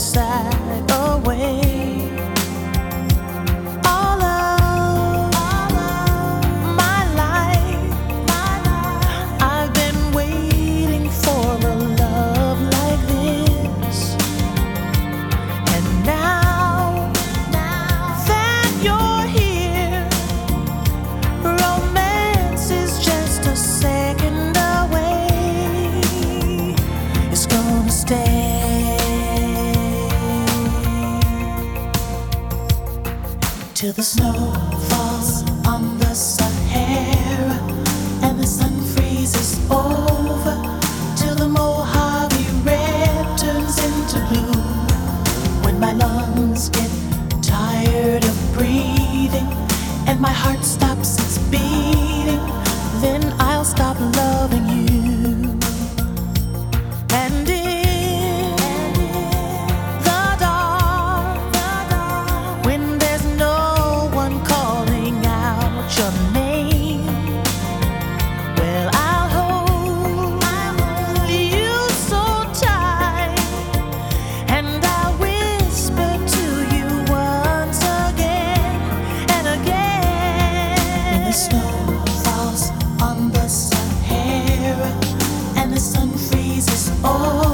side away. All of my life, I've been waiting for a love like this. And now that you're here, romance is just a second away. It's gonna stay till the snow falls on the Sahara and the sun freezes over, till the Mojave red turns into blue. When my lungs get tired of breathing and my heart stops its beating, then I'll stop loving you. And in the dark, when there's no one calling out your name, well, I'll hold you so tight, and I'll whisper to you once again and again. When the snow falls on the Sahara and the sun freezes over,